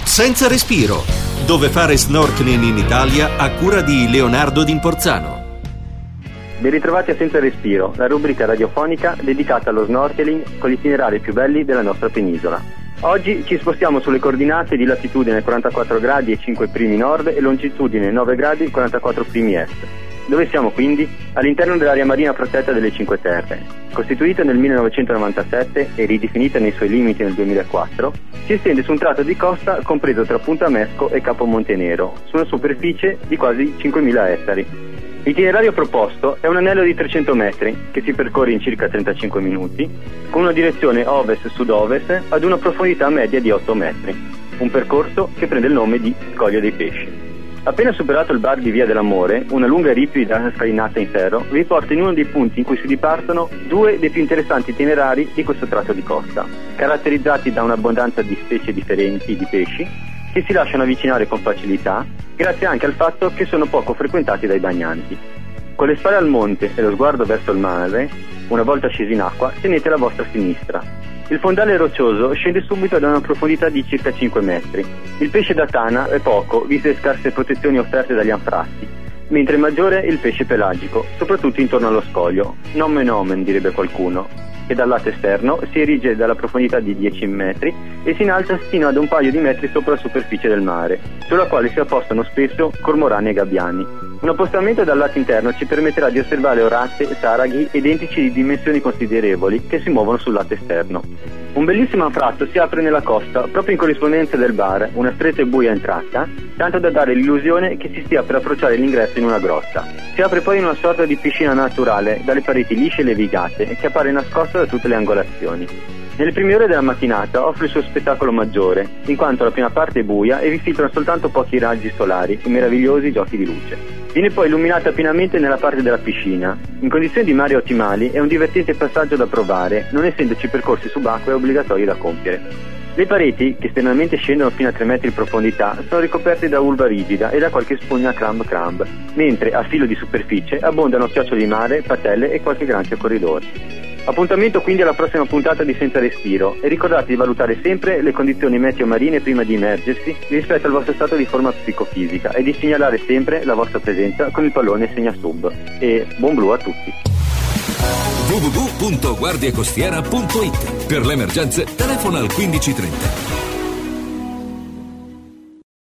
Senza respiro, dove fare snorkeling in Italia a cura di Leonardo D'Imporzano. Ben ritrovati a Senza Respiro, la rubrica radiofonica dedicata allo snorkeling con gli itinerari più belli della nostra penisola. Oggi ci spostiamo sulle coordinate di latitudine 44 gradi e 5 primi nord e longitudine 9 gradi e 44 primi est. Dove siamo quindi? All'interno dell'area marina protetta delle Cinque Terre. Costituita nel 1997 e ridefinita nei suoi limiti nel 2004, si estende su un tratto di costa compreso tra Punta Mesco e Capo Montenero, su una superficie di quasi 5.000 ettari. L'itinerario proposto è un anello di 300 metri che si percorre in circa 35 minuti con una direzione ovest-sud-ovest ad una profondità media di 8 metri, un percorso che prende il nome di Scoglio dei Pesci. Appena superato il bar di Via dell'Amore, una lunga e ripida scalinata in ferro vi porta in uno dei punti in cui si dipartono due dei più interessanti itinerari di questo tratto di costa, caratterizzati da un'abbondanza di specie differenti di pesci che si lasciano avvicinare con facilità, grazie anche al fatto che sono poco frequentati dai bagnanti. Con le spalle al monte e lo sguardo verso il mare, una volta scesi in acqua, tenete la vostra sinistra. Il fondale roccioso scende subito da una profondità di circa 5 metri. Il pesce da tana è poco, viste le scarse protezioni offerte dagli anfratti, mentre maggiore il pesce pelagico, soprattutto intorno allo scoglio, nomen omen direbbe qualcuno, che dal lato esterno si erige dalla profondità di 10 metri e si innalza fino ad un paio di metri sopra la superficie del mare, sulla quale si appostano spesso cormorani e gabbiani. Un appostamento dal lato interno ci permetterà di osservare orate e taraghi identici di dimensioni considerevoli che si muovono sul lato esterno. Un bellissimo anfratto si apre nella costa proprio in corrispondenza del bar, una stretta e buia entrata, tanto da dare l'illusione che si stia per approcciare l'ingresso in una grotta. Si apre poi in una sorta di piscina naturale dalle pareti lisce e levigate che appare nascosta da tutte le angolazioni. Nelle prime ore della mattinata offre il suo spettacolo maggiore, in quanto la prima parte è buia e vi filtrano soltanto pochi raggi solari e meravigliosi giochi di luce. Viene poi illuminata pienamente nella parte della piscina. In condizioni di mare ottimali è un divertente passaggio da provare, non essendoci percorsi subacquei obbligatori da compiere. Le pareti, che esternamente scendono fino a 3 metri di profondità, sono ricoperte da ulva rigida e da qualche spugna crumb, mentre a filo di superficie abbondano chioccioli di mare, patelle e qualche granchio corridore. Appuntamento quindi alla prossima puntata di Senza Respiro e ricordate di valutare sempre le condizioni meteo marine prima di immergersi rispetto al vostro stato di forma psicofisica e di segnalare sempre la vostra presenza con il pallone segnasub. E buon blu a tutti! www.guardiacostiera.it. Per le emergenze telefona al 1530.